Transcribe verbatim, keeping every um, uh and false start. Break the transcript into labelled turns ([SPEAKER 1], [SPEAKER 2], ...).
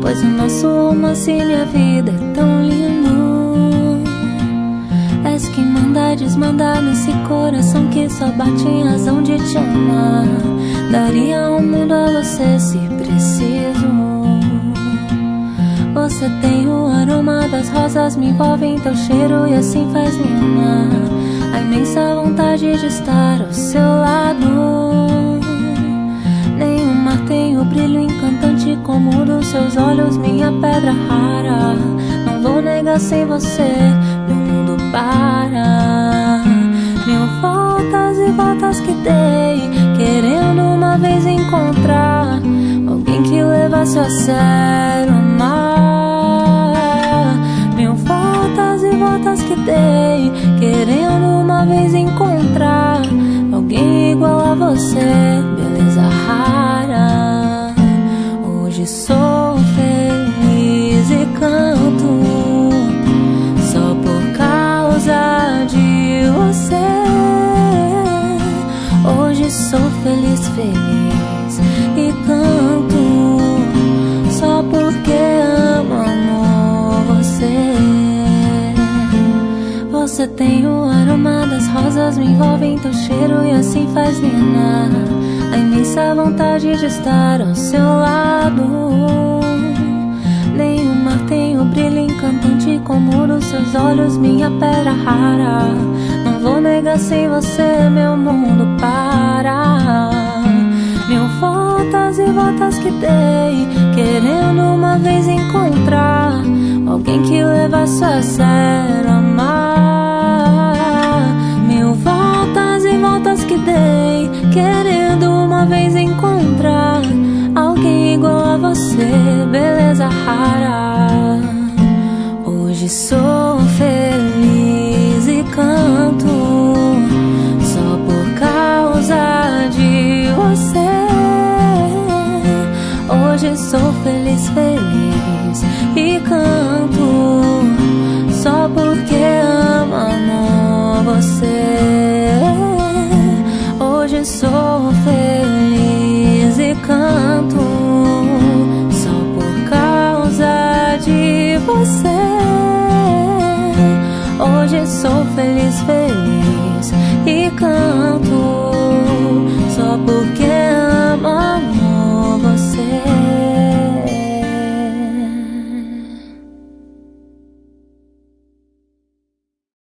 [SPEAKER 1] pois o nosso romance e minha vida é tão lindo. És quem manda desmandar nesse coração que só bate em razão de te amar. Daria o mundo a você se preciso. Você tem o aroma das rosas, me envolve em teu cheiro e assim faz me amar. A imensa vontade de estar ao seu lado. Nem o mar tem o brilho encantante como o dos seus olhos, minha pedra rara. Não vou negar, sem você meu mundo para. Mil voltas e voltas que dei, querendo uma vez encontrar alguém que levasse a sério amar. Mil voltas e voltas que dei, querendo uma vez encontrar alguém igual a você, beleza rara. Hoje sou feliz e canto só por causa de você. Hoje sou feliz, feliz e canto só porque amo, amo você. Você tem o aroma das rosas, me envolve em teu cheiro e assim faz me amar. A imensa vontade de estar ao seu lado. Nem o mar tem o brilho encantante como o dos seus olhos, minha pedra rara. Não vou negar, sem você meu mundo para. Mil voltas e voltas que dei, querendo uma vez encontrar alguém que levasse a sério amar. Mil voltas e voltas que dei, querendo uma vez encontrar alguém igual a você, beleza rara. Hoje sou feliz e canto só por causa de você. Hoje sou feliz, feliz e canto só porque amo, amo você. Hoje sou feliz e canto só por causa de você. Hoje sou feliz, feliz e canto